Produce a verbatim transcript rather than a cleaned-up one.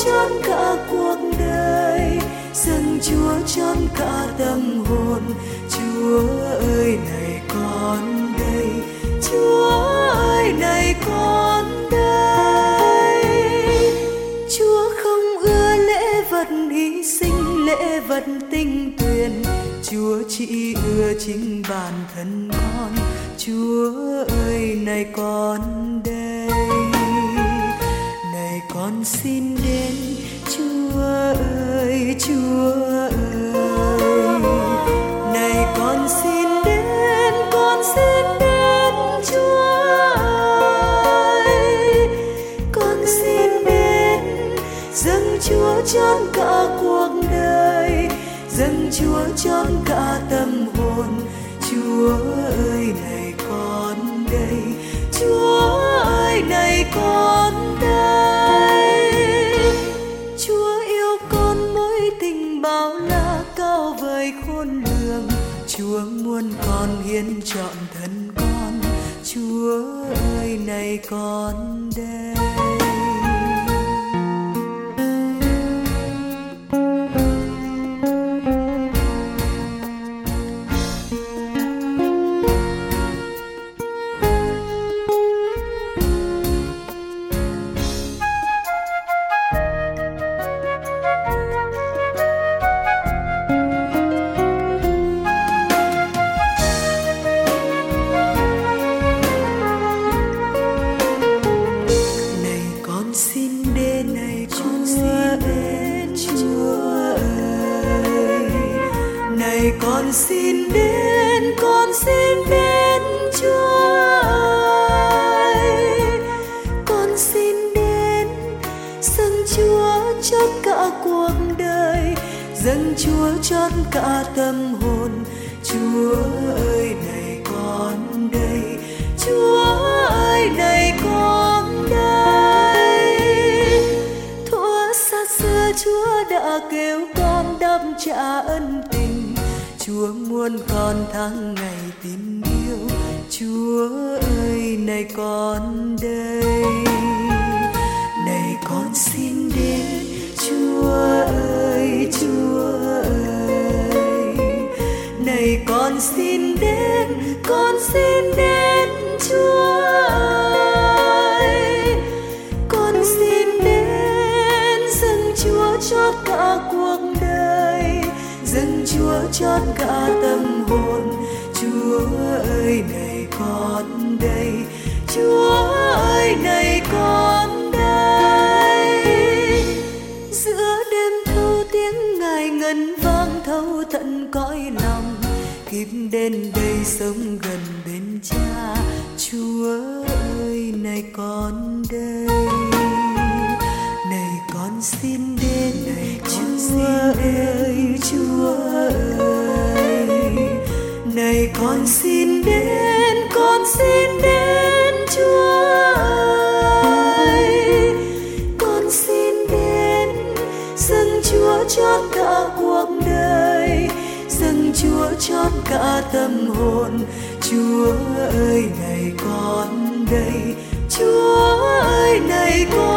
chọn cả cuộc đời, dâng Chúa chọn cả tâm hồn. Chúa ơi này con đây, Chúa ơi này con đây. Chúa không ưa lễ vật hy sinh, lễ vật tinh tuyền. Chúa chỉ ưa chính bản thân con. Chúa ơi này con đây, này con xin đến. Chúa ơi, Chúa ơi, này con xin đến, con xin đến. Chúa ơi, con xin đến, dâng Chúa chọn cả cuộc đời, dâng Chúa chọn cả tâm hồn. Chúa ơi này con đây, Chúa ơi này con đây. Chúa yêu con mỗi tình bao la cao vời khôn lường. Chúa muốn con hiến trọn thân con. Chúa ơi này con đây. Con xin đến, con xin đến. Chúa ơi, con xin đến, dâng Chúa chọn cả cuộc đời, dâng Chúa chọn cả tâm hồn. Chúa ơi này con đây, Chúa ơi này con đây. Thuở xa xưa Chúa đã kêu con đáp trả ân tình. Chúa muốn con tháng ngày tin yêu. Chúa ơi này con đây, này con xin đến. Chúa ơi, Chúa ơi, này con xin đến, con xin đến. Chúa ơi, con xin đến, dâng Chúa chọn cả cuộc đời, dâng Chúa chọn cả tâm hồn. Chúa ơi này con đây, Chúa ơi này con đây. Giữa đêm thâu tiếng Ngài ngân vang thâu tận cõi lòng. Kiếp đến đây sống gần bên Cha. Chúa ơi này con đây, này con xin đến. Này Chúa ơi, Chúa ơi, này con xin đến, con xin đến. Chúa ơi, con xin đến, dâng Chúa chọn cả cuộc đời, dâng Chúa chọn cả tâm hồn. Chúa ơi này con đây, Chúa ơi này con